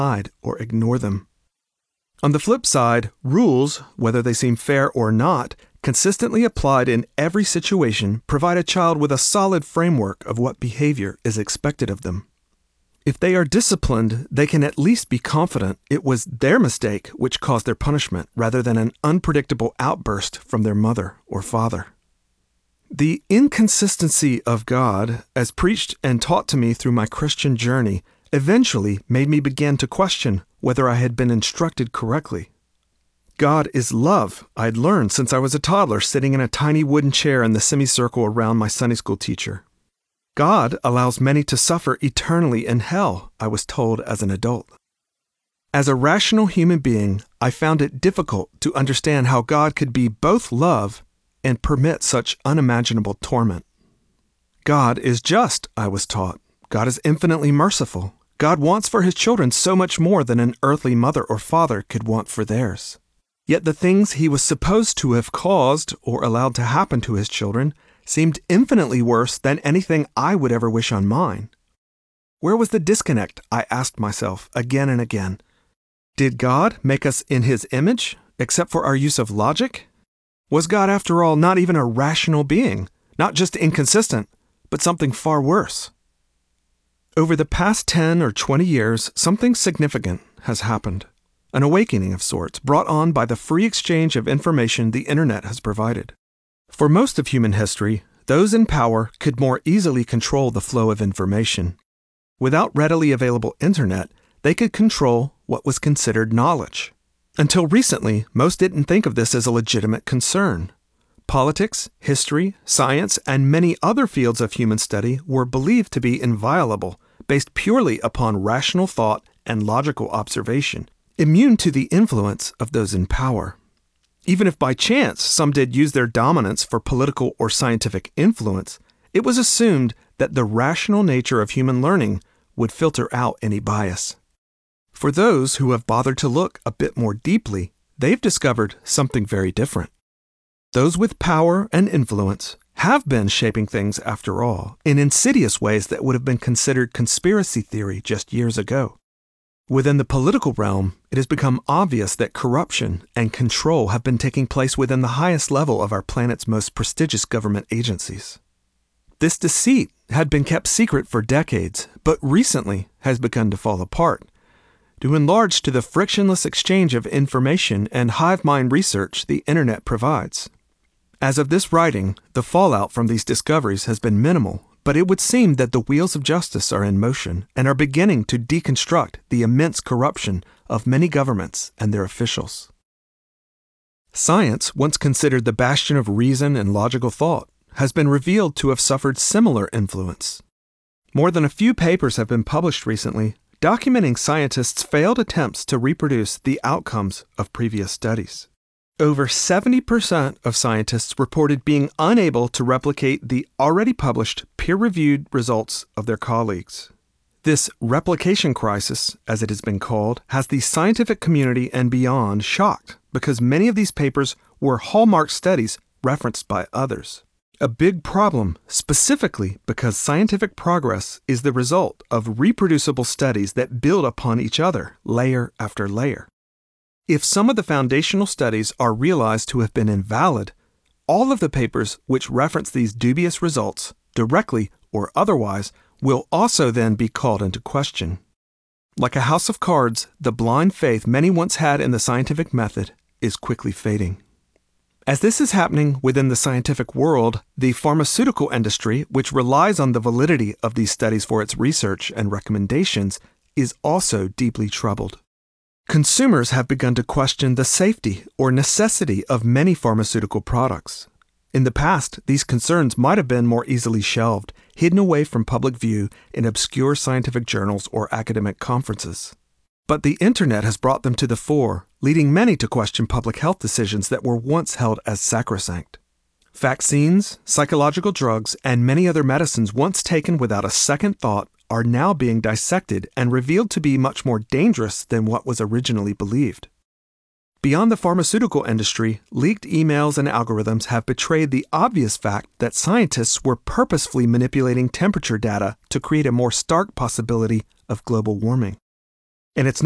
or ignore them. On the flip side, rules, whether they seem fair or not, consistently applied in every situation provide a child with a solid framework of what behavior is expected of them. If they are disciplined, they can at least be confident it was their mistake which caused their punishment rather than an unpredictable outburst from their mother or father. The inconsistency of God, as preached and taught to me through my Christian journey, eventually made me begin to question whether I had been instructed correctly. God is love, I'd learned since I was a toddler sitting in a tiny wooden chair in the semicircle around my Sunday school teacher. God allows many to suffer eternally in hell, I was told as an adult. As a rational human being, I found it difficult to understand how God could be both love and permit such unimaginable torment. God is just, I was taught. God is infinitely merciful. God wants for his children so much more than an earthly mother or father could want for theirs. Yet the things he was supposed to have caused or allowed to happen to his children seemed infinitely worse than anything I would ever wish on mine. Where was the disconnect, I asked myself again and again. Did God make us in his image, except for our use of logic? Was God, after all, not even a rational being, not just inconsistent, but something far worse? Over the past 10 or 20 years, something significant has happened. An awakening of sorts, brought on by the free exchange of information the internet has provided. For most of human history, those in power could more easily control the flow of information. Without readily available internet, they could control what was considered knowledge. Until recently, most didn't think of this as a legitimate concern. Politics, history, science, and many other fields of human study were believed to be inviolable, based purely upon rational thought and logical observation, immune to the influence of those in power. Even if by chance some did use their dominance for political or scientific influence, it was assumed that the rational nature of human learning would filter out any bias. For those who have bothered to look a bit more deeply, they've discovered something very different. Those with power and influence have been shaping things after all, in insidious ways that would have been considered conspiracy theory just years ago. Within the political realm, it has become obvious that corruption and control have been taking place within the highest level of our planet's most prestigious government agencies. This deceit had been kept secret for decades, but recently has begun to fall apart, due in large to the frictionless exchange of information and hive mind research the internet provides. As of this writing, the fallout from these discoveries has been minimal, but it would seem that the wheels of justice are in motion and are beginning to deconstruct the immense corruption of many governments and their officials. Science, once considered the bastion of reason and logical thought, has been revealed to have suffered similar influence. More than a few papers have been published recently documenting scientists' failed attempts to reproduce the outcomes of previous studies. Over 70% of scientists reported being unable to replicate the already published peer-reviewed results of their colleagues. This replication crisis, as it has been called, has the scientific community and beyond shocked because many of these papers were hallmark studies referenced by others. A big problem, specifically because scientific progress is the result of reproducible studies that build upon each other, layer after layer. If some of the foundational studies are realized to have been invalid, all of the papers which reference these dubious results, directly or otherwise, will also then be called into question. Like a house of cards, the blind faith many once had in the scientific method is quickly fading. As this is happening within the scientific world, the pharmaceutical industry, which relies on the validity of these studies for its research and recommendations, is also deeply troubled. Consumers have begun to question the safety or necessity of many pharmaceutical products. In the past, these concerns might have been more easily shelved, hidden away from public view in obscure scientific journals or academic conferences. But the internet has brought them to the fore, leading many to question public health decisions that were once held as sacrosanct. Vaccines, psychological drugs, and many other medicines once taken without a second thought are now being dissected and revealed to be much more dangerous than what was originally believed. Beyond the pharmaceutical industry, leaked emails and algorithms have betrayed the obvious fact that scientists were purposefully manipulating temperature data to create a more stark possibility of global warming. And it's